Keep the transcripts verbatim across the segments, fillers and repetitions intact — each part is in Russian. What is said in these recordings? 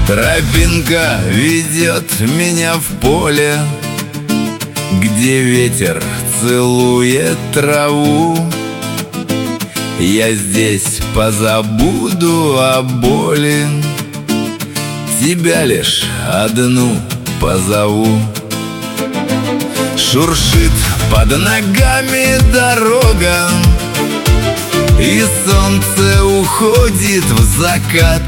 Тропинка ведет меня в поле, где ветер целует траву. Я здесь позабуду о боли, тебя лишь одну позову. Шуршит под ногами дорога, и солнце уходит в закат.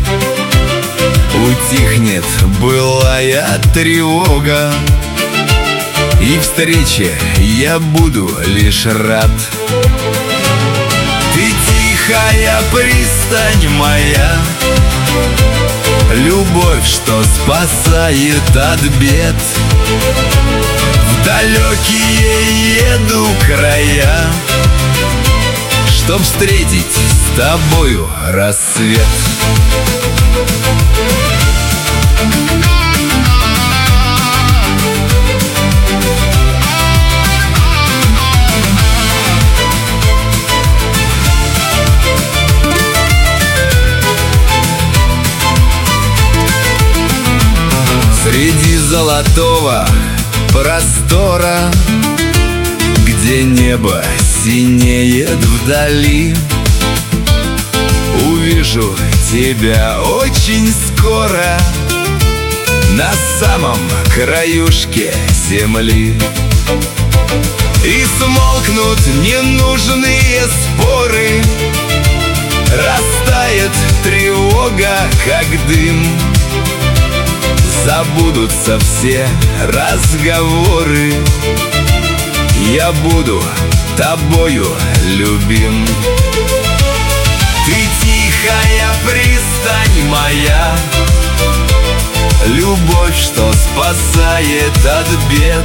Утихнет былая тревога, и встрече я буду лишь рад. Ты тихая пристань моя, любовь, что спасает от бед. В далекие еду края, чтоб встретить с тобою рассвет. Среди золотого простора, где небо синеет вдали, увижу тебя очень скоро на самом краюшке земли. И смолкнут ненужные споры, растает тревога, как дым. Забудутся все разговоры, я буду тобою любим. Ты тихая пристань моя, любовь, что спасает от бед.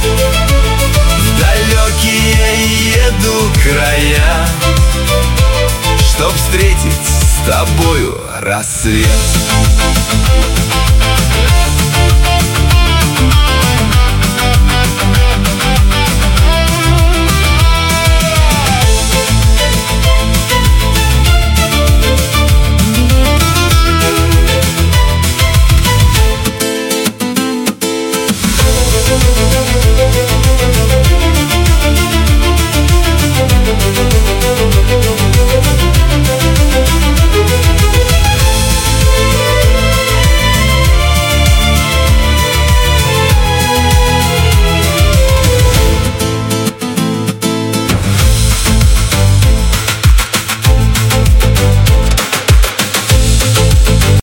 В далекие еду края, чтоб встретить с тобою рассвет.